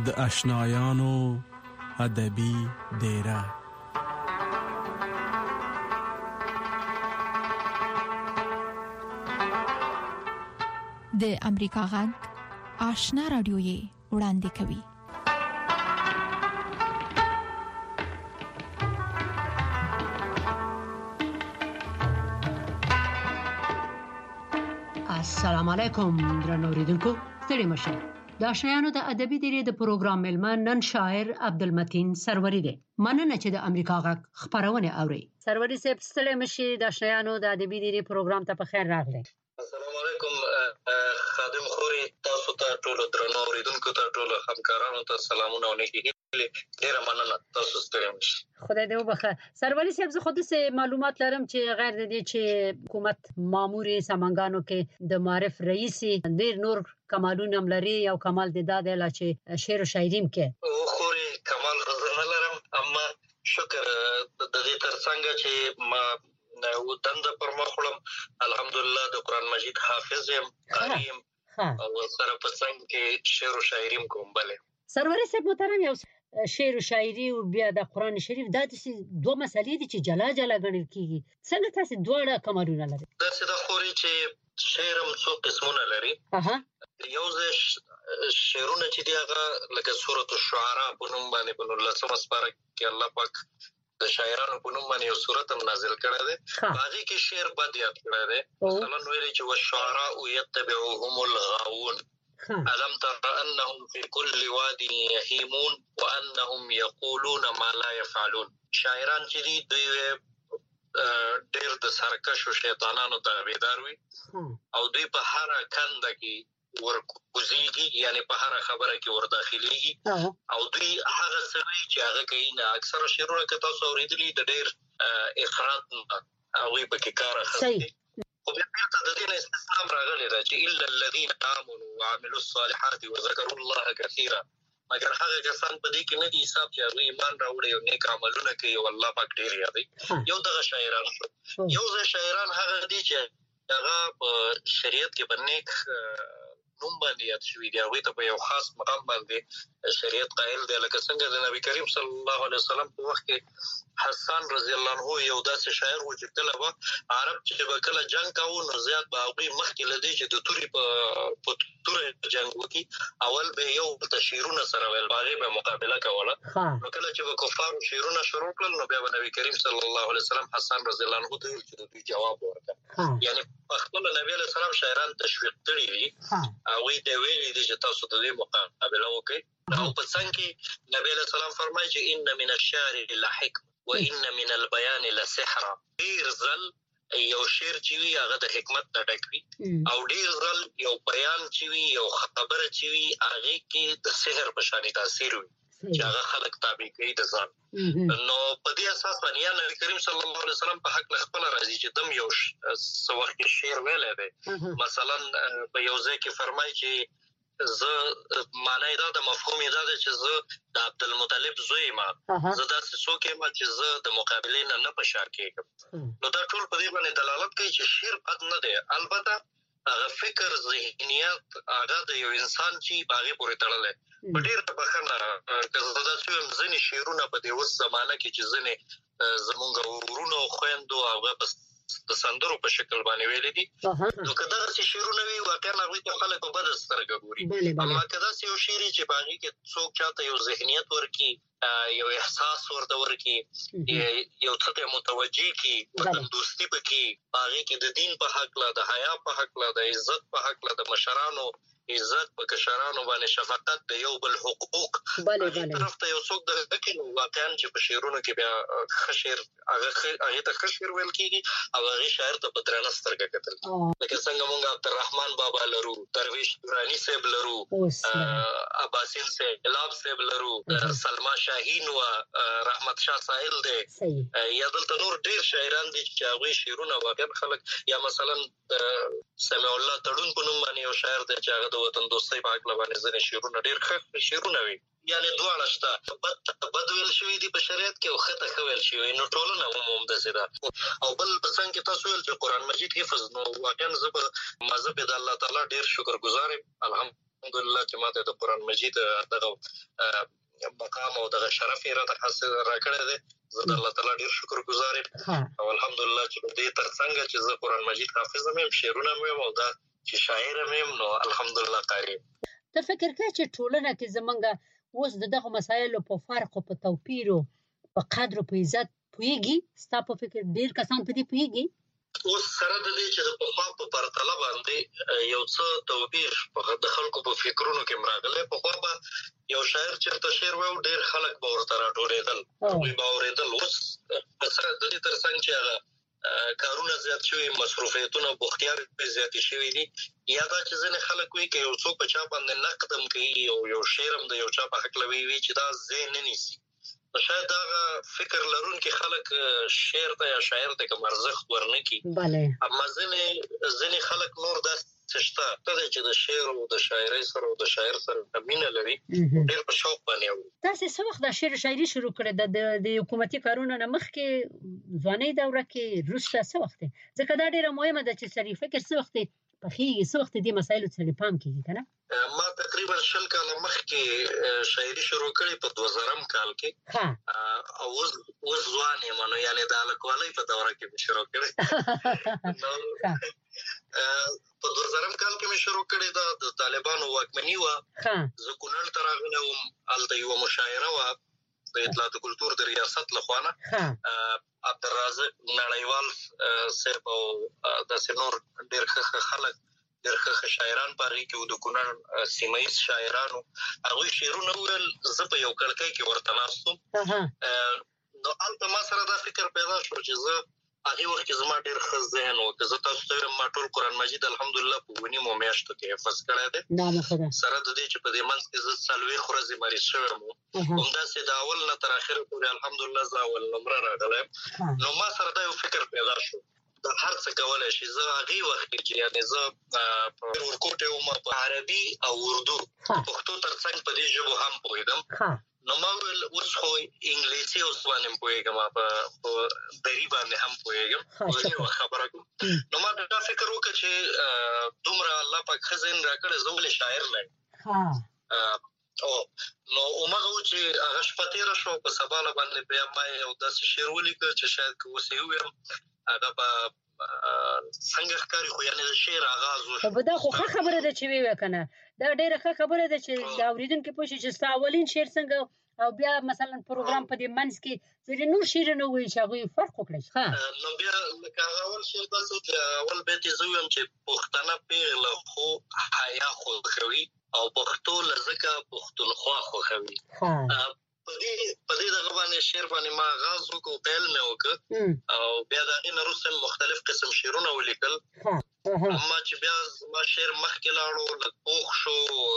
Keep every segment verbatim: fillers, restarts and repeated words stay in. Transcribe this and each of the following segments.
د آشنایانو ادبي دیره. د امریکا غږ آشنا رادیو یې وړاندې کوي. السلام علیکم درنو اوریدونکو، ستړي مشه. د آشنایانو د ادبي دیرې د پروګرام ملمان نن شاعر عبدالمتین سروری دی. مننه چې د امریکا غږ خبرونه اوري. سروری صاحب ستړي مشه، د آشنایانو د ادبي دیرې پروګرام ته په خیر راغلی. السلام علیکم خادم خوري، تاسو ته ټول درنو اوریدونکو ته ټول همکارانو ته سلامونه او نیکی هیلې. ډیره مننه، تاسو ستړي مشه. خدای دې وبخښه. سروری صاحب، زه خو د معلومات لرم چې غیر د دې چې حکومت مامور سامانګانو کې د معرف رئیسي ډیر نور کمالونه لري، او کمال د داده لا چې شعر او شاعریم کې او خوري کمال غزنه لرم، اما شکر د دې ترڅنګ چې ما و دند پر مخړم الحمدلله د قران مجید حافظ یم، قاریم او سره په څنګه کې شعر او شاعریم کوم. بله سروری صاحب محترم، یو شعر او شاعري او بیا د قران شریف دا د دوه مسلې دي چې جلا جلا ګڼل کیږي. څنګه تاسو دواړه کمالونه لري؟ دا څه د خوري چې شعرم څو قسمونه لري. اها، یو ځای شعرونه چې دی هغه لکه سورۃ الشعراء په نوم باندې په لسمه سپاره کې الله پاک د شاعرانو په نوم باندې یو سورۃ نازل کړی دی. باقي کې شعر بد یاد کړی دی. مثلا ویلي چې والشعراء يتبعهم الغاوون ألم تر أنهم في كل واد يهيمون وأنهم يقولون ما لا يفعلون. شاعران چې دي دوی ډېر د سرکش او شیطانانو تابعدار وي او دوی په هر کنده کې ورکوزيږي، یعنی په هر خبره کې ورداخليږي او دوی هغه څه چې هغه کوي. نه اکثره شعرونه که تاسو اوریدلي د ډېر افراط هغوی پکې کار اخلي. خو بیا بیرته د دې نه استثناء راغلی ده چې الا الذين آمنوا وعملوا الصالحات وذكروا الله كثيرا، مګر هغه کسان په دې کې نه دي حساب چې هغوی ایمان راوړي او نیک عملونه کوي او الله پاک ډېر یادوي. یو دغه شاعران شو. یو ځای شاعران هغه دي چې هغه په شریعت کې په نیک نوم باندې یاد شوي دي، هغوی ته په یو خاص مقام باندې شریعت قائل دی. لکه څنګه د نبی کریم صلی الله علیه وسلم په وخت کې حسان رضی الله عنه یو داسې شاعر و چې کله به عرب چې به کله جنګ کاوه نو زیات به هغوی مخکې له دې چې د تورې په توره جنګ وکړي اول به یو ته شعرونه سره ویل، په هغې به مقابله کوله. نو کله چې به کفارو شعرونه شروع کړل نو بیا به نبی کریم صلی الله علیه وسلم حسان رضی الله عنه ته ویل چې د دوی جواب ورکړه. یعنی په خپله نبي علیه السلام شاعران تشویق کړي دي، هغوی ته ویلي دي چې تاسو د دې مقابله وکړئ. او په څنګ کې نبي علیه السلام فرمایي چې ان من الشعر لحکمة وان من البيان لسحر. ډیر ځل یو شعر چې وي هغه د حکمت نه ډک وي او ډیر ځل یو بیان چې وي یو خبره چې وي هغې کې د سحر په شانې تاثیر وي چې هغه خلک تابع کوي د ځان. نو په دې اساس باندې یا نبي کریم صلی الله علیه وسلم په حق له خپله راځي چې دم یو څه وخت کې شعر ویلی دی. مثلا په یو ځای کې فرمایي چې زه معنی دا د مفهوم دا ده چې زه د عبدالمطلب زوی یم، زه داسې څوک یم چې زه د مقابلې نه نه په شا کېږم. نو دا ټول په دې باندې دلالت کوي چې شعر بد نه دی، البته هغه فکر ذهنیت هغه د یو انسان چې په هغې پورې تړلی. په ډېره بښنه که زه داسې ویم ځینې شعرونه په دې اوس زمانه کې چې ځینې زمونږ ورونو او خویندو هغه په د سندرو په شکل باندې ویلي دي، نو که دغسې شعرونه وي واقعا هغوی ته خلک په بده سترګه ګوري. اما که داسې یو شعر چې په هغې کې څوک چاته یو ذهنیت ورکړي، یو احساس ورته ورکړي، یو څه ته متوجه کړي، وطن دوستي پکې، په هغې کې د دین په هکله، د حیا په هکله، د عزت په هکله، د مشرانو عزت، په کشرانو باندې شفقت، د یو بل حقوق هغې طرف ته یو څوک دغه کړي، نو واقعا چې په شعرونو کې بیا ښه شعر هغې ته ښه شعر ویل کېږي او هغې شاعر ته په درنه سترګه کتل. لکه څنګه مونږ عبدالرحمن بابا لرو، درویش دراني صاحب لرو، عباسین سیلاب صاحب لرو، سلما شاهین و رحمت شاه سائل دی، یا دلته نور ډېر شاعران دي چې هغوی شعرونه واقعا خلک، یا مثلا سمیع الله تړون په نوم باندې یو شاعر دی چې هغه د وطن دوستۍ په هکله باندې ځینې شعرونه ډېر ښه شعرونه وي. یعنې دواړه شته، بد بد ویل شوي دي په شریعت کې او ښه ته ښه ویل شوي، نو ټولنه هم همداسې ده. او بل په څنګ کې تاسو ویل چې قرآن مجید حفظ، نو واقعا زه به زه به د الله تعالی ډېر شکر ګزار یم. الحمد الحمدلله چې ماته د قران مجید دغه مقام او دغه شرف یې راته حاصل راکړی دی. زه د الله تعالی ډیر شکر گزار یم او الحمدلله چې په دې ترڅنګ چې زه قران مجید حافظ یم، شعرونه مې او دا چې شاعر یم، نو الحمدلله قاری. ته فکر کوې چې ټولنه کې زمونږ اوس د دغه مسایلو په فرق او په توپیر او په قدر او په عزت پوهیږي؟ ستا په فکر ډیر کسان په دې پوهیږي؟ اوس سره د دې چې د پخوا په پرتله باندې یو څه توپیر د خلکو په فکرونو کې راغلی. پخوا به یو شاعر چېرته شعر وایي ډېر خلک به ورته راټولېدل، هغوی به اورېدل. اوس سره د دې تر څنګ چې هغه کارونه زیات شوي، مصروفیتونه، بوختیاوې زیاتې شوي دي، یا دا چې ځینې خلک وایي که یو څوک په چا باندې نقد هم کوي او یو شعر هم د یو چا په هکله وایي چې دا ځای نه نیسي، شاید هغه فکر لرونکي خلک شعر ته یا شاعر ته کوم ارزښت ورنکړي. بله اما ځینې ځینې خلک نور داسې شته ته چې د شعر او د شاعرۍ سره او د شاعر سره مینه لري، ډېر په شوق باندې اوري. تاسې څه وخت دا شعر و شاعري شروع کړې ده؟ د حکومتي کارونو نه مخکې، ځوانۍ دوره کې، وروسته څه وخت دی؟ ځکه دا ډېره مهمه ده چې سړی فکر څه وخت پخېږي، څه وخت دې مسایلو ته سړی پام کېږي که نه؟ ما تقریبا شل کاله مخکې شاعري شروع کړې په دوه زرم کال کې، او اوس اوس ځوان یم، نو یعنې د هلکوالۍ په دوره کې مې شروع کړې. په دوه زرم کال کې مې شروع کړې ده. د طالبانو واکمني وه، زه کونړ ته راغلی وم، هلته یوه مشاعره وه د اطلاعات او کلتور د ریاست لخوا نه. عبدالرازق نړیوال صاحب او داسې نور ډېر ښه خلک، ډېر ښه شاعران په هغې کې وو، د کونړ سیمه ییز شاعرانو، هغوی شعرونه وویل. زه په یو کړکۍ کې ورته ناست وم، نو هلته ما سره دا فکر پیدا شو چې زه هغې وخت کې زما ډېر ښه ذهن و، که زه تاسو ته ویم ما ټول قرآن مجید الحمدلله په اووه نیمو میاشتو کې حفظ کړی دی، سره د دې چې په دې منځ کې زه څلوېښت ورځې مریض شوی وم، همداسې د اول نه تر اخره پورې الحمدلله زه اول نمره راغلی یم. نو ما سره دا یو فکر پیدا شو، دا هر څه کولی شي. زه هغې وخت کې چې یعنې زه په ورکوټ یم، په عربي او اردو پښتو تر څنګ په دې ژبو هم پوهېدم. نو ما ویل اوس خو انګلیسي اوس باندې هم پوهېږم، په دري باندې هم پوهېږم، یوه خبره کوم. نو ما دا فکر وکړه چې دومره الله پاک ښه ذهن راکړی، زه ولې شاعر نه یم؟ نو همغه و چې هغه شپه تېره شوه، په سبا باندې بیا ما یو داسې شعر ولیکه چې شاید که اوس یې وویم هغه به څنګه ښکاري، خو یعنې د شعر آغاز وشو. دا خو ښه خبره ده چې ویې که نه، دا ډېره ښه خبره ده چې د اورېدونکي پوه شي چې ستا اولین شعر څنګه، او بیا مثلا پروګرام په دې منځ کې ځینې نور شعرونه ووایي چې هغوی فرق وکړی. نو بیا لکه هغه اول شعر داسې چې اول بیت یې زه ویم چې پښتانه پېغله خو حیا خوښوي او پښتو له ځکه پښتونخوا خوښوي. په دې دغه باندې شعر باندې ما آغاز وکړو، پیل مې وکړ، او بیا د هغې نه وروسته مختلف قسم شعرونه ولیکل. اما چې بیا زما شعر مخکې لاړو، لږ پوخ شو،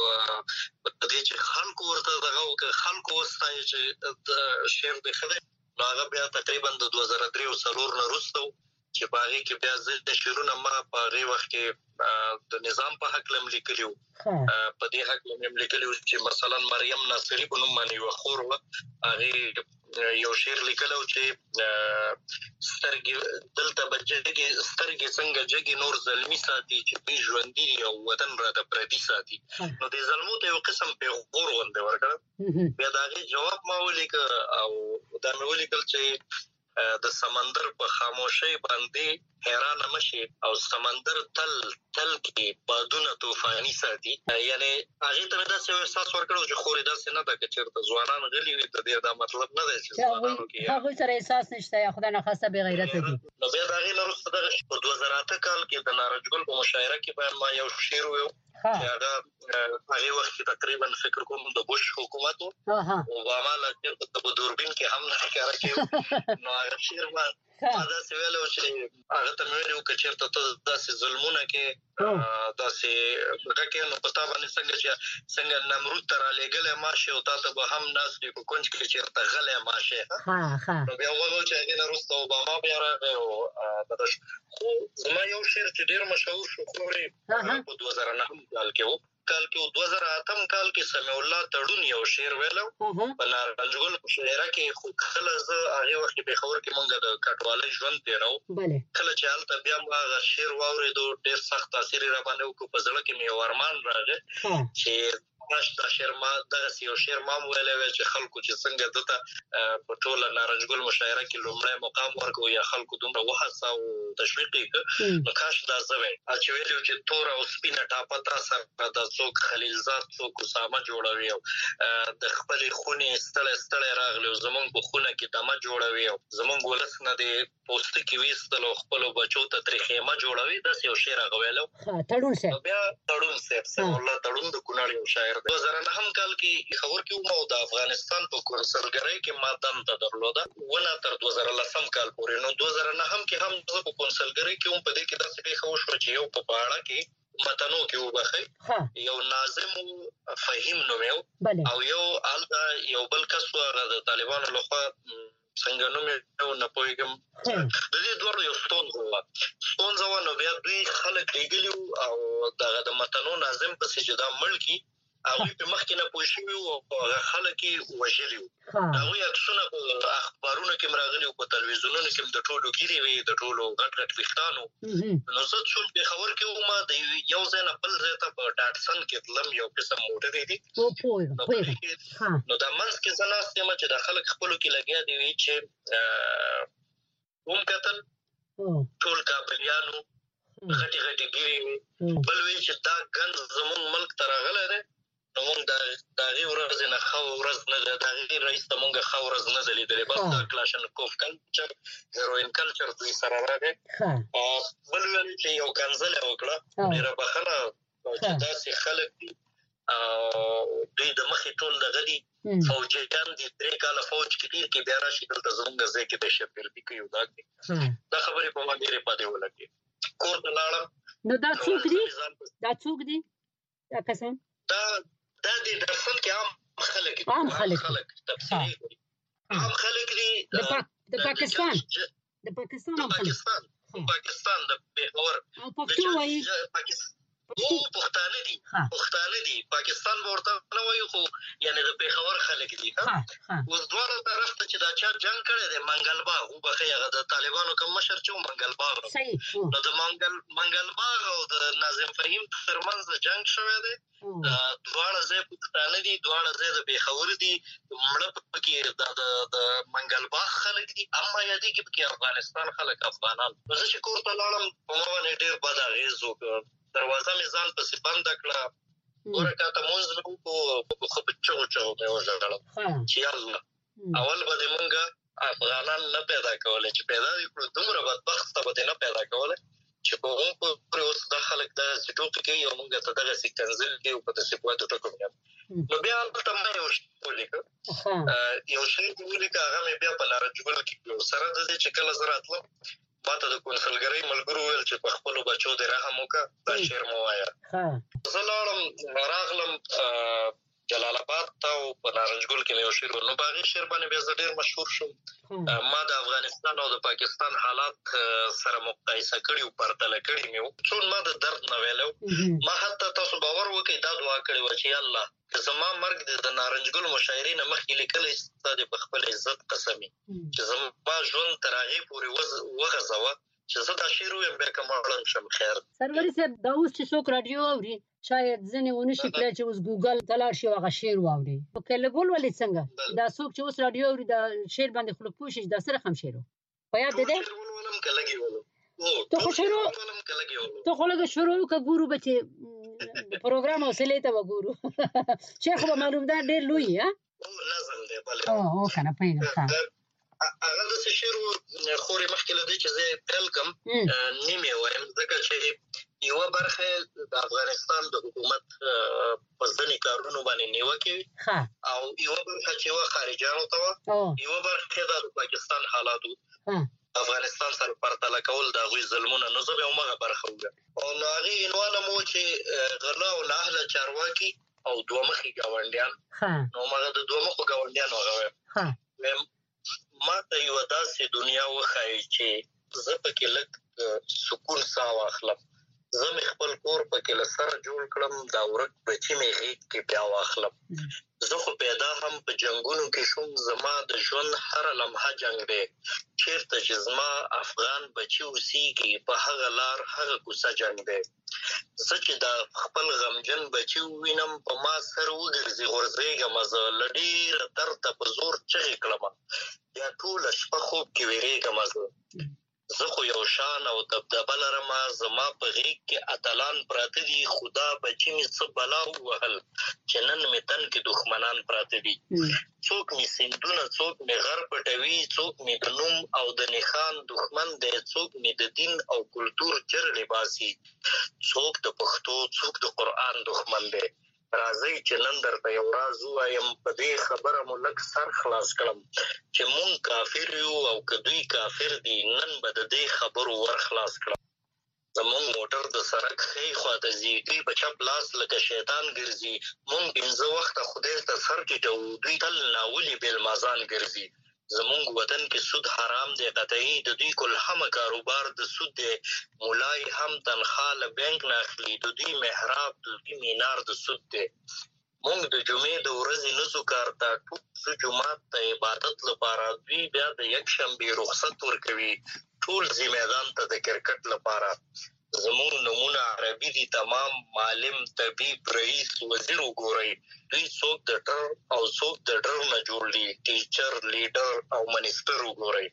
په دې چې خلکو ورته دغه وکړه، خلکو وستایي چې شعر دې ښه دی، نو هغه بیا تقریبا د دوه زره درې او څلور نه وروسته چې په هغې کې بیا زه شعرونه ما په هغې وخت کې د نظام په هکله م لیکلي وو، په دې هکله مې م لیکلي وو چې مثلا مریم ناصري په نوم باندې یوه خور وه، هغې یو شعر لیکلی وو چې سترګې دلته به جګې سترګې څنګه جګې نور زلمي ساتي چې دوی ژوندي دي او وطن راته پردي ساتي. نو دې زلمو ته یو قسم پیغور غوندې ورکړه. بیا د هغې جواب ما ولیکه او دا مې ولیکل چې د سمندر په خاموشۍ باندې حیرانه مشي او سمندر تل تل کې بادونه طوفاني ساتي. یعنې هغې ته مې داسې یو احساس ورکړی چې خورې داسې نه ده که چېرته ځوانان غلي وي، د دې دا مطلب نه دی چې ځوانانو کې هغوی سره احساس نشته یا خدای ناخواسته بې غیرته دي. نو بیا د هغې نه وروسته دغه په دوه زره اته کال کې د نارنج ګل په مشاعره کې باید ما یو شعر ویو چې هغه هغې وخت کې تقریبا فکر کوم د بوش حکومت و، اوباما لا چېرته په دوربین کې هم نه ښکاره کېو. نو هغه شعر ما ما داسې ویلی و چې هغه ته مې ویلي وو که چېرته ته داسې ظلمونه کې داسې دغه کې، نو په تا باندې څنګه چې څنګه نمرود ته رالېږلی ماشې او تا ته به هم ناست وي په کونج کې چېرته غلی ماشې. نو بیا وغه چې هغې نه وروسته اوباما بیا راغی او دغه شو. خو زما یو شعر چې ډېر مشهور شو خورې په دوه زره نهم کال کې و، کال کې دوه زره اتم کال کې سمیع الله تړون یو شعر ویلو په نارنجګل شاعره کې خو کله زه هغه وخت په خبر کې مونږ د کټوالۍ ژوند تیرو کله چې حالت بیا ما شعر واورېدو ډېر سخت تاثیر را باندې وکړ په ځل کې مې ورمان راغی چې ماش د شعر ما دغه یو شعر ما ویلې چې خلکو چې څنګه دته په ټول نارنجګل مشاعره کې لومړی مقام ورکو یا خلکو دومره وحث او تشویق وکړ نو کاش دا زوی چې ویلو چې تور او سپینه ټاپه تر سره د څوک خلیلزاد څوک اسامه جوړوي او د خپل خوني ستړی ستړی راغلی زمونږ په خونه کې دمه جوړوي او زمونږ ولس نه دی پوسټ کې وېستلو خپل بچو ته تاریخیمه جوړوي دا یو شعر غوېلو تړون سه بیا تړون سه سم الله تړون د کونړ یو شاعر دوه زره نه هم کال کې خبر کې مو د افغانستان په کونسلګرۍ کې ما دنده درلوده ونه تر دوه زره لسم کال پورې نو دوه زره نه هم کې هم په کونسلګرۍ کې هم په دې کې داسې خو شو چې یو په پاړه کې متنو کې وبخې یو ناظم فهیم نومو او یو الدا یو بل کس و د طالبانو لخوا څنګه نوم نه پوهیږم د دې دوه یو ستونزه و ستونزه و نو بیا دوی خلک لګلیو او دغه د متنو ناظم په سجدا ملکی هغه په مخ کې نه پوښیو او هغه خلک وژلیو هغه عکسونه په اخبارونو کې مراغلي او په تلویزیونونو کې د ټولو ګيري وي د ټولو غټ غټ وختانو نو زه څول په خبر کې ما د یو ځای نه بل ځای ته په ډاټسن کې تلم یو قسم موټر دی او پوهه نو دا منځ کې زنه سم چې د خلک خپل کې لګیا دی چې هم کتل ټول کابلیانو غټي غټي ګيري بل وی چې دا ګن زمون ملک ترغله ده نو موږ د دغه ورځ نه خو ورځ نه د دغه رئیس ته موږ خو ورځ نه دلیدلې بس د کلاشنکوف کلچر هیروین کلچر دوی سره راغی او بل ویل چې یو کنزل وکړه ډیره بخنه چې داسې خلک دي او دوی د مخې ټول دغه دي فوجیان دي درې کاله فوج کې دي کې بیا راشي دلته زموږ ځای کې د شپېلتي کوي دا دا خبرې په ما ډیره پاتې ولګي کور ته لاړم نو دا څوک دي دا څوک دي دا کسان دا دا د درسن کې عام خلک عام خلک تفصیلی عام خلک دي د پاکستان د پاکستان عام خلک پاکستان د پیښور او پښتو وایي او پښتانه دي پښتانه دي پاکستان ورته نه وایي خو یعنی د پیښور خلک دي ها اوس دوه طرف ته چې دا چا جنگ کړی دی منګلباغ او بخیغه د طالبانو کوم مشر چې منګلباغ نو د منګل منګلباغ او د ناظم فهیم ترمنځ جنگ شوی دی دواړه ځای پښتانه دي دواړه ځای د پیښور دي مړه پکې د د منګلباغ خلک دي اما یادي کې پکې افغانستان خلک افغانان زه چې کور ته لاړم په ما باندې ډېر بد اغېز وکړ دروازه مې ځان پسې بنده کړه ورکاته مونږ نو په خو چغو چغو مې وژړل چې الله اول به موږ افغانان نه پیدا کولای چې پیدا کړو دومره بدبخت به نه پیدا کولای چې په موږ پر اوس د خلک د سټوک کې یو موږ ته دغه سي کنزل کې په تاسو په واسطه ټکو نو بیا په ما یو شی ولیکه یو شی ولیکه هغه مې بیا په نارنجګل کې سره د دې چې کله زه راتلم ماته د کونسلګرۍ ملګرو ویل چې په خپل بچو د رحم وکړه دا شعر مو وایا ها زه لاړم راغلم جلال آباد ته په نارنجګل کې یو شعر نو باغی شعر باندې بیا ډېر مشهور شوم ما د افغانستان او د پاکستان حالات سره مقایسه کړی او پرتله کړی مې څون ما د درد نه ویلو ما حتی تاسو باور وکړئ دا دعا کړې و چې الله زما مرګ د نارنجګل مشاعرې نه مخکې لیکل ستاسو په خپل عزت قسمی چې زما ژوند تر هغه پورې وغځوه چې زه دا شعر وایم بیا کوم شم خیر سروري صاحب دا اوس چې څوک رادیو اوري شاید ځنه ونه شي کله چې اوس ګوګل تلاش یو هغه شعر واوري په کله ګول ولې څنګه دا څوک چې اوس رادیو اوري دا شعر باندې خلک پوښي دا سره هم شعر په یاد ده ته خو شروع ته خو له شروع ک ګورو بچي پروګرام اوسلې ته وګورو شیخ به معلوم ده ډېر لوی ها لازم دی بل او کنه پیغام هغه د شعر خوري مخکې لدی چې زه پیل کوم نیمه وایم ځکه چې یو برخه د افغانستان د حکومت په ځنې کارونو باندې نیوکه او یو برخه چې و خارجانو ته یو برخه د پاکستان حالاتو افغانستان سره پرتله کول د غوي ظلمونه نو زه به موږ برخه وګم او هغه عنوان مو چې غلا او نهله چارواکي او دوه مخي گاونډیان نو موږ د دوه مخو گاونډیان وغوي ما ته یو داسې دنیا وخایي چې زه پکې لږ سکون ساه واخلم زه مې خپل کور پکې له سره جوړ کړم، دا ورک بچي مې غېږ کې بیا واخلم. زه خو پیدا هم په جنګونو کې شوم، زما د ژوند هره لمحه جنګ دی. چېرته چې زما افغان بچي اوسېږي په هغه لار هغه کوڅه جنګ دی. زه چې دا خپل غمجن بچي ووینم په ما سر وګرځي غورځېږم، زه له ډېره درده په زور چغې کړمه، بیا ټوله شپه خوب کې وېرېږم. زه زه خو یو شان او دبدبه لرمه، زما په غېږ کې اتلان پراته دي، خو دا بچي مې څه بلا ووهل چې نن مې تن کې دښمنان پراته دي. څوک مې سیندونه، څوک مې غر پټوي، څوک مې د نوم او د نښان دښمن دی، څوک مې د دین او کلتور جرړې باسي، څوک د پښتو څوک د قرآن دښمن دی. راځئ چې نن درته یو راز ووایم، په دې خبره مو لږ سر خلاص کړم چې مونږ کافر یو او که دوی کافر دي، نن به د دې خبرو ور خلاص کړم. زمونږ موټر د سړک ښی خواته ځي، دوی په چپ لاس لکه شیطان ګرځي. مونږ پنځه وخته خدای ته سر ټیټوو، دوی تل ناولي بېلمازان ګرځي. زمونږ وطن کې سود حرام دی قطعي، د دوی کلهمه کاروبار د سود دی. مولای هم تنخوا له بینک نه اخلي، د دوی محراب د دوی مینار د سود دی. مونږ د جمعې د ورځې نه ځو کار ته، ټول ځو جومات ته عبادت لپاره، دوی بیا د یکشنبې رخصت ورکوي، ټول ځي میدان ته د کرکټ لپاره. زمونږ نومونه عربي دي تمام، معلم، طبیب، رئیس، وزیر وګورئ. دوی څوک د ټر او څوک د ډر نه جوړ دي، ټیچر، لیډر او منیسټر وګورئ.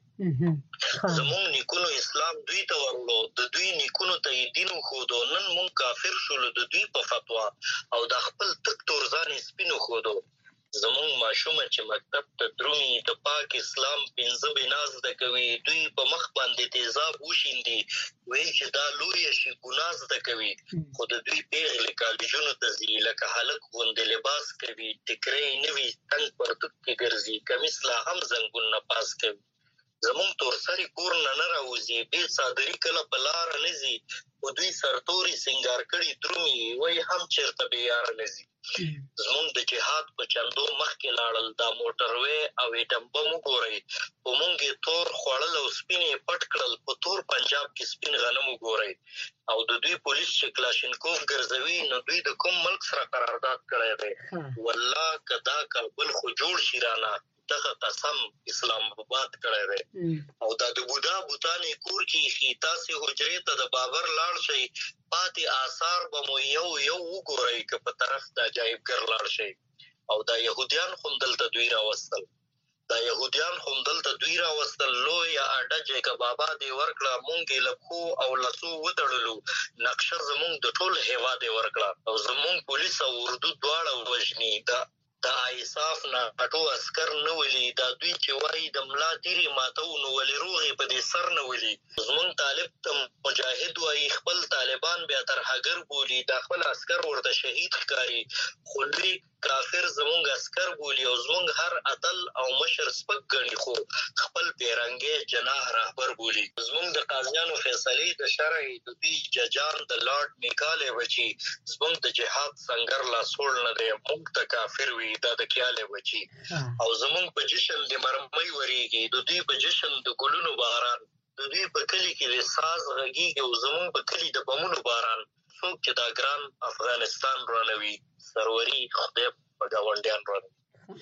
زمونږ نیکونو اسلام دوی ته ورلو، د دوی نیکونو ته یې دین وښودو، نن مونږ کافر شولو د دوی په فتوا، او د خپل تک تورزان یې سپین وښودو. زمونږ ماشومه چې مکتب ته درومي، د پاک اسلام پنځه بنا زده کوي، دوی په مخ باندې تیزاب وشیندي، وایي چې دا لویه شي ګناه زده کوي، خو د دوی پیغلې کالجونو ته ځي، لکه هلک غوندې لباس کوي، ټیکری نه وي تنګ پرتوګ کې ګرځي، کمیس لا هم زنګون نه پاس کوي. زمونږ تورسري کور نه نه راوځي، بې څادري کله په لاره نه ځي، خو دوی سرتوري سینګار کړي درومي، وایي هم چېرته بې یاره نه ځي. زمونږ د جهاد په چندو مخکې لاړل، دا موټروې او ایټم بم وګورئ، په مونږ یې تور خوړل او سپین یې پټ کړل، په تور پنجاب کې سپین غنم وګورئ. او د دوی پولیس چې کلاشینکوف ګرځوي، نو دوی د کوم ملک سره قرارداد کړی دی؟ والله که دا کابل خو جوړ شي رانه، دغه قسم اسلام آباد کړی دی. او دا د بودا بوتانې کور کې ایښي، تاسې حجرې ته د بابر لاړ شئ، پاتې آثار به مو یو یو وګورئ که په طرف د عجایبګر لاړ شئ. او دا یهودیان خو دلته دوی راوستل، دا یهودیان خو دلته دوی راوستل، لویه اډه جیکه بابا دې ورکړه، مونږ یې له پښو او لاسو وتړلو، نقشه زمونږ د ټول هېواد یې ورکړه. او زمونږ پولیس او اردو دواړه وژني، دا د ایساف نه اټو عسکر نه ولي، دا دوی چې وایي د ملا تیرې ماتو، نو ولې روغې په دې سر نه ولي. زمونږ طالب ته مجاهد وایي، خپل طالبان بیا ترهګر بولي، دا خپل عسکر ورته شهید ښکاري، خو دوی کافر زمونږ عسکر بولي، او زمونږ هر اتل او مشر سپک ګڼي، خو خپل پیرنګی جناح رهبر بولي. زمونږ د قاضیانو فیصلې د شرع، د دوی ججان د لارډ میکالې بچي، زمونږ د جهاد سنګر لاسوړ نه دی، مونږ ته کافر وي دا د کیالې بچي. او زمونږ په جشن د مرمۍ وریږي، د دوی په جشن د ګلونو باران، د دوی په کلي کې د ساز غږیږي، او زمونږ په کلي د بمونو باران. څوک چې دا ګران افغانستان رانوي، سروري خدای په ګاونډیان رانوي.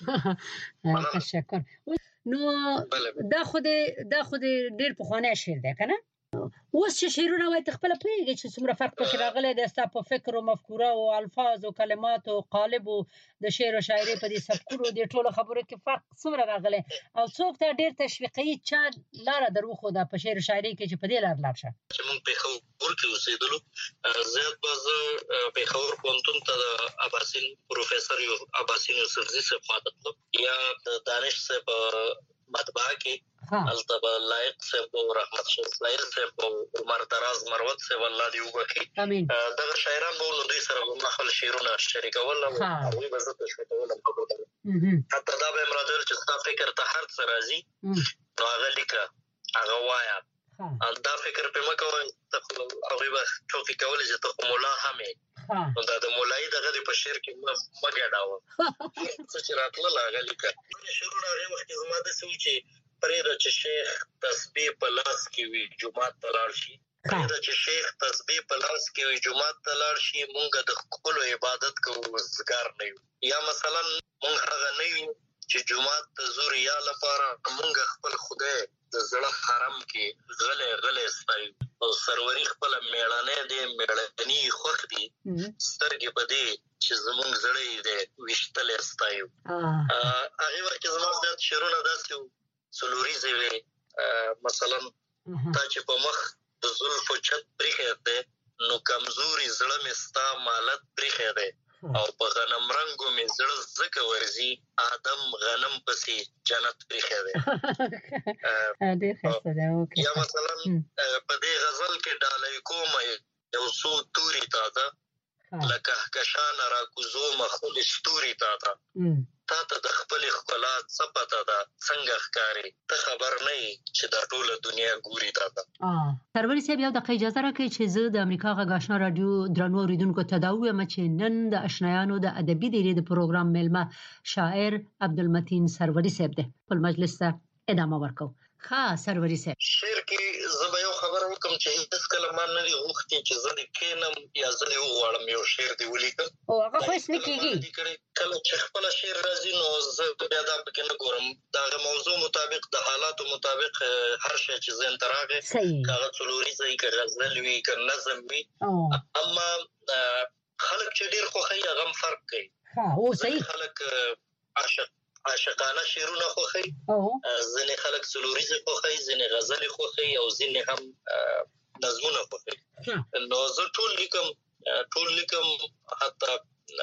تشکر. نو دا خو دې دا خو دې ډېر پخوانی شعر دی که نه؟ اوس چې شعرونه وایي ته خپله پوهېږې چې څومره فرق پکې راغلی دی، ستا په فکر و مفکوره او الفاظ او کلمات او قالب و د شعر و شاعرۍ په دې سبکونو دې ټولو خبرو کې فرق څومره راغلی، او څوک ته ډېر تشویقوي چا لاره در وښوده په شعر و شاعرۍ کې چې په دې لار لاړ شه؟ چې موږ پېښور کې اوسېدلو، زیات به زه پېښور پوهنتون ته د اباسین پروفیسر اباسین یوسفزي صاحب خواته تلم، یا د دانش صاحب مطبعه کې هلته به لایق صاحب او رحمت شاه اسماعیل صاحب او عمر دراز مروت صاحب الله دې وبخښي، دغه شاعران به نو دوی سره به ما خپل شعرونه شریکول، او هغوی به زه تشویقولم. حتی دا به یې راته ویل چې ستا فکر ته هر څه راځي نو هغه لیکه، هغه وایه، دا فکر پې مه کوه. هغوی به ټوکې کولې چې ته خو ملا هم یې، نو دا د مولایي دغه دې په شعر کې مه ګډوه، څه چې راتلل هغه لیکه. شعرونه هغې وخت کې زما داسې وي چې پرېږده چې شیخ تسبیح په لاس کې وي، جومات ته لاړ شي، دا چې شیخ تسبیح په لاس کې وي جمعه ته لاړ شي مونږ د خپل عبادت کوو زګار نه یو یا مثلا مونږ هغه نه یو چې جمعه ته زور یا لپاره مونږ خپل خدای د زړه حرم کې غلې غلې ستایو او سروري خپل میړانه دې میړني خوخ دي سترګې په دې چې زمونږ زړه دې وشتل ستایو هغه وخت زموږ د شیرونه داسې سلوریزه وي مثلا تا چې په مخ د زلفو چت پریخه ده نو کمزوري زړه مې ستا مالت پریخه ده او په غنم رنگو مې زړه زکه ورزي آدم غنم پسې جنت پریخه ده ډېر ښه ده اوکې یا مثلا په دې غزل کې ډالۍ کوم یو څو توري تا ده لکه کشان را کوزو مخود ستوري تا ده تا ته د خپل خپلا څه پته ده څنګه ښکاری ته خبر نه چې د ټوله دنیا ګوري تا ده سروري صاحب یو دقیقه اجازه راکړئ چې زه د امریکا غږ آشنا رادیو درنو اوریدونکو ته دا ووایم چې نن د آشنایانو د ادبي دیرې د پروګرام میلمه شاعر عبدالمتین سروري صاحب دی خپل مجلس ته ادامه ورکوو ښه سروري صاحب شعر کې زه به یو خبره وکړم چې هیڅ کله ما نه دي غوښتي چې زه دې کینم یا زه دې وغواړم یو شعر دې ولیکم او هغه خو هېڅ نه کېږي کله چې خپله شعر راځي نو زه بیا دا پکې نه ګورم د هغه موضوع مطابق د حالاتو مطابق هر شی چې ذهن ته راغی که هغه څلوریزه وي که غزل وي که نظم وي اما خلک چې ډېر خوښوي هغه هم فرق کوي خلک عاشق عاشقانه شعرونه خوښي ځینې خلک څلوریزه خوښي ځینې غزل خوښي او ځینې هم نظمونه خوښي نو زه ټول لیکم ټول لیکم حتی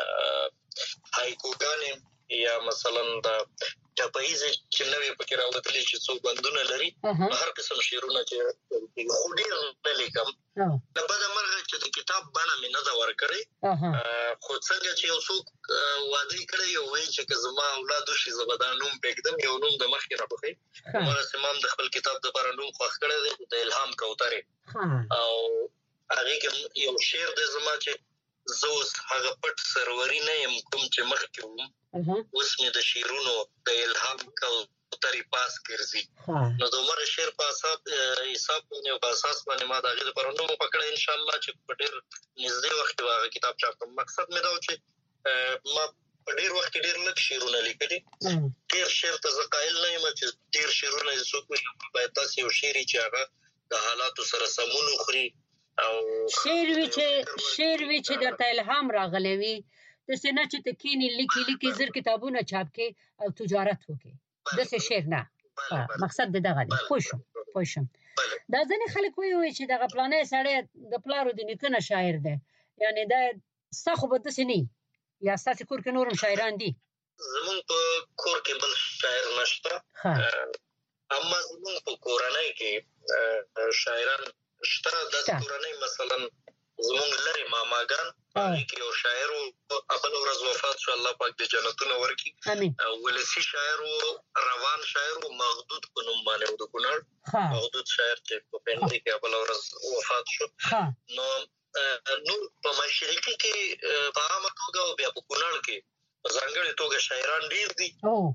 هایکوګانې یا مثلا د ټپایزې چې نوې پکې راوتلې چې څو بندونه لري هر قسم شعرونه چې خو ډېر نه لیکم د بده مرغه چې د کتاب بڼه مې نه ده ورکړې خو څنګه چې یو څوک وعده کړی او وایي چې که زما اولاد وشي زه به دا نوم پرېږدم یو نوم د مخکې راپخې هماغسې ما هم د خپل کتاب دپاره نوم خوښ کړی دی د الهام کوترې او هغې کې یو شعر دی زما چې زه اوس هغه پټ سروري نه یم کوم چې مخکې وم اوس مې د شعرونو د الهام کوترې پاس ګرځي نو د عمر شعر په حساب حساب باندې او په اساس باندې ما د هغې دپاره نوم وپکړی انشاءالله چې په ډېر نږدې وخت کې به هغه کتاب چاپ کړم مقصد مې دا و چې ما په ډېر وخت کې ډېر لږ شعرونه لیکلي ډېر شعر ته زه قایل نه یم چې ډېر شعرونه یې څوک وایي باید داسې یو شعر وي چې هغه د حالاتو سره سمون وخوري او شعر وي چې شعر وي چې درته الهام راغلی وي داسې نه چې ته کښېنې لیکي لیکي زر کتابونه چاپ کړې او تجارت وکړې داسې شعر نه مقصد دې دغه دی پوه شوم پوه شوم دا ځینې خلک وایي چې دغه فلانی سړی د پلارو د نیکه نه شاعر دی یعنې دا ستا خو به داسې نه یا ستاسې کور کې نور هم شاعران دي زمونږ په کور کې بل شاعر نشته اما زمونږ په کورنۍ کې شاعران شته داسې کورنۍ مثلا زمونږ لرې ماماګان هغې کې یو شاعر و بله ورځ وفات شو الله پاک دې جنتونه ورکړي ولسي شاعر و روان شاعر و مغدود په نوم باندې و د کونړ مغدود شاعر چې په پنډۍ کې بله ورځ وفات شو نو نو په مشرقي کې په عامه توګه او بیا په کونړ کې په ځانګړې توګه شاعران ډېر دي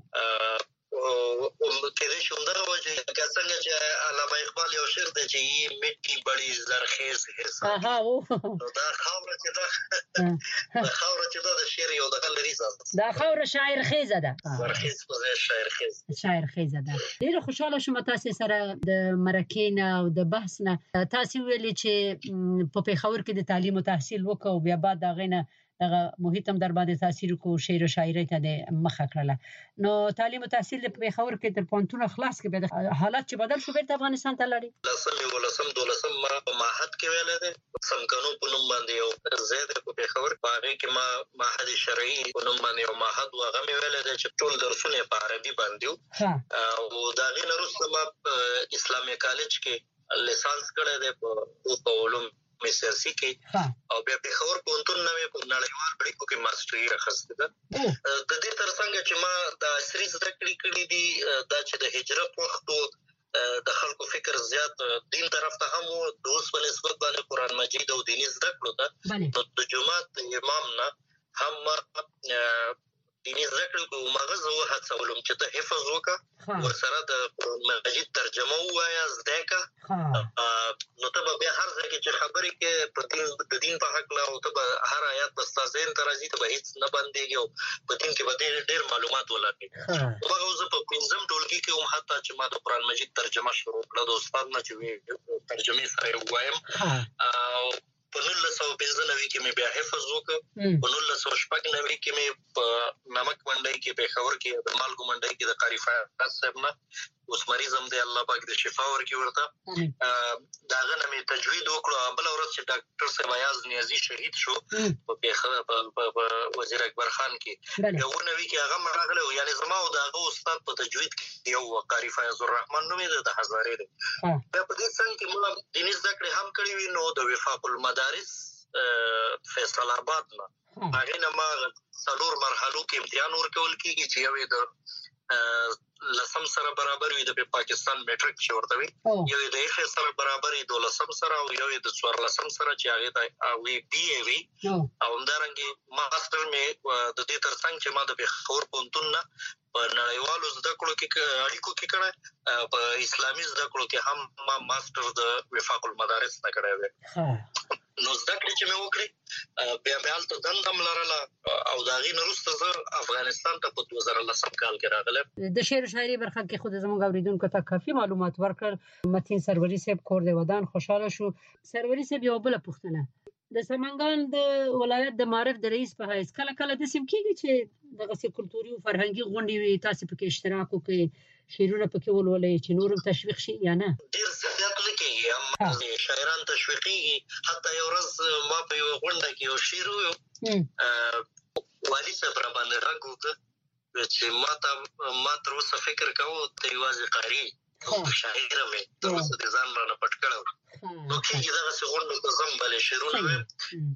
کېدای شي همدغه وجه لکه څنګه چې علامه اقبال یو شعر دی چې یې مټي بړي زرخیز حساب نو دا خاوره چې ده دا خاوره چې ده د شعر یو دغه لري دا خاوره شاعر خیزه ده زرخیز په ځای شاعر خیز شاعر خیزه ده ډېره خوشحاله شوم تاسې سره د مرکې نه او د بحث نه تاسې ویلې چې په پېښور کې د تعلیم او تحصیل وکړه او بیا بعد د هغې نه دغه محیط هم در باندې تاثیر وکړو شعر و شاعرۍ ته دې مخه کړله نو تعلیم او تحصیل د پېښور کې تر پوهنتونه خلاص کې بیا حالات چې بدل شو بیرته افغانستان ته لاړې لسم یولسم دولسم ما په معهد کې ویلی دی څمکنو په نوم باندې یو ځای دی په پېښور په هغې کې ما معهد شرعي په نوم باندې یو معهد و هغه مې ویلی دی چې ټول درسونه یې په عربي باندې وو او د هغې نه وروسته ما په اسلامي کالج کې لیسانس کړی دی په علوم سیاسي کې او بیا پېښور پوهنتون نه مې په نړیوال اړیکو کې ماسټري راخیستې ده د دې ترڅنګ چې ما د عصري زده کړې کړي دي دا چې د هجرت وخت و د خلکو فکر زیات دین طرف ته هم و د اوس په نسبت باندې قرآن مجید او دیني زده کړو ته نو د جومات امام نه هم دیني زده کړې کوو مغز او هڅولم چې ته حفظ وکړه ورسره د مجید ترجمه ووایه زده کړه نو ته به بیا هر ځای کې چې خبرې کې په دین د دین په حق لا او ته به هر آیات به ستا ذهن ته راځي ته به هېڅ نه بندېږي او په دین کې به ډېر ډېر معلومات ولرې هماغه زه په پنځم ټولګي کې هم حتی چې ما د قرآن مجید ترجمه شروع کړه د استاد نه چې ترجمې سره یې ووایم په نولس سوه پنځه نوي کې مې بیا حفظ وکړ په نولس سوه شپږ نوي کې مې په نمک منډۍ کې پېښور کې د مالګو منډۍ کې د قاري فیاض صاحب نه اوس مریض هم دی الله پاک د شفا ورکړي ورته د هغه نه مې تجوید وکړو بله ورځ چې ډاکټر صاحب ایاز نیازي شهید شو په پېښور په وزیر اکبر خان کې یو نوي کې هغه هم راغلی و یعنې زما او د هغه استاد په تجوید کې یو و قاري فیاض الرحمن نوم یې د هزارې دی بیا په دې څنګ کې ما دیني زده کړې هم کړې وي نو د وفاق المدارس فیصل آباد نه هغې نه ما څلور مرحلو کې امتحان ورکول کېږي چې یو یې د لسم سره برابر وي د پاکستان میټرک چې ورته وي یو یې د ایف سره برابر وي دولسم سره او یو یې د څوارلسم سره چې هغې ته وي بي اې وي او همدارنګې ماسټر مې د دې تر څنګ چې ما د پېښور پوهنتون نه په نړیوالو زده کړو کې اړیکو کې کړی په اسلامي زده کړو کې هم ما ماسټر د وفاق المدارس نه کړی دی نو زده کړې چې مې وکړې بیا مې هلته دنده هم لرله او د هغې نه وروسته زه افغانستان ته په دوه زره لسم کال کې راغلم د شعر و شاعري برخه کې خو زموږ اورېدونکو ته کافي معلومات ورکړل متین سروري صاحب کور د ودان خوشحاله شو سروري صاحب یو بله پوښتنه د سمنګان د ولایت د معارف د رئیس په حیث کله کله داسې هم کېږي چې دغسې کلتوري او فرهنګي غونډې وي تاسې پکې اشتراک وکړئ شعرونه پکې ولولئ چې نور هم تشویق شي یا نه ډېر زیات نه کېږي هم شاعران تشویقېږي حتی یو ورځ ما په یوه غونډه کې یو شعر وویل والي صاحب راباندې غږ وکړه چې ما ته ما تر اوسه فکر کوو ته یوازې قاري شاعره مې تر اوسه د ځان رانه پټ کړی نو کېږي دغسې غونډو ته ځم بلې شعرونه ویم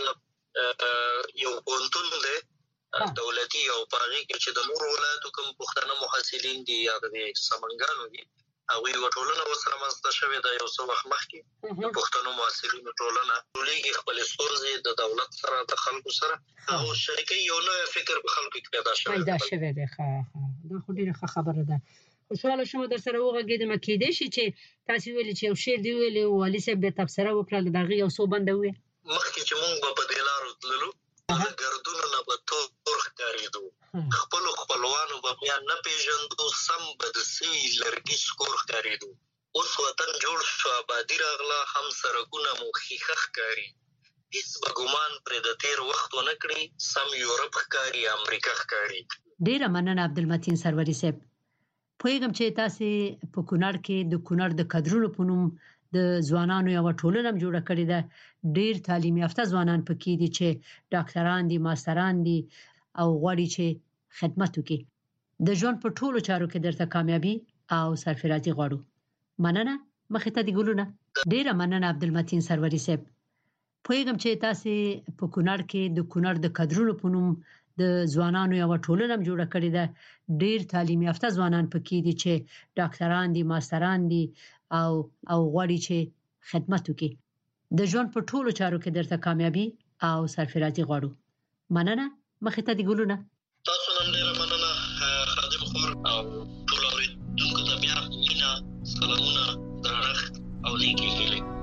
دلته یو پوهنتون دی دولتي او په هغې کې چې د نورو ولایتو کوم پښتانه محصلین دي یا د سمنګانو دي هغوی یوه ټولنه ورسره منځته شوې ده یو څه وخت مخکې د پښتنو محصلینو ټولنه ټولېږي خپلې ستونزې د دولت سره د خلکو سره او شریکوي یو نوی فکر په خلکو کې پیدا شوی پیدا شوی دی ښه دا خو ډېره ښه خبره ده خوشحاله شوم در سره وغږېدم کېدای شي چې تاسې ویلې چې یو شعر دې ویلې والي صاحب بیا تبصره وکړه د هغې یو څو بنده وویل مخکې چې مونږ به په دې لارو تللو د ګردونو نه به تور ښکارېدو خپلو خپلوانو به بیا نه پېژندو سم به د سوي لرګي سکور ښکارېدو اوس وطن جوړ شو آبادي راغله هم سړکونه مو ښیښه ښکاري هېڅ به ګمان پرې د تېر وخت ونه کړي سم یورپ ښکاري امریکا ښکاري ډېره مننه عبدالمتین سروري صاحب پوهېږم چې تاسې په کونړ کې د کونړ د کدرونو په نوم د ځوانانو یوه ټولنه هم جوړه کړې ده ډېر تعلیم یافته ځوانان پکې دي چې ډاکټران دي ماستران دي او غواړي چې خدمت وکړي د ژوند په ټولو چارو کې درته کامیابي او سرفرازي غواړو مننه مخې ته دې ګلونه ډېره مننه عبدالمتین سروري صاحب پوهېږم چې تاسې په کونړ کې د کونړ د کدرونو په نوم د ځوانانو یوه ټولنه هم جوړه کړې ده ډېر تعلیم یافته ځوانان پکې دي چې ډاکټران دي ماستران دي او او غواړي چې خدمت وکړي د ژوند په ټولو چارو کې درته کامیابي او سرفرازي غواړو مننه مخې ته دې ګلونه تاسو نن ډېره مننه خادم خور او ټولو اورېدونکو ته بیا مینه سلامونه درنښت او نیکې هیلې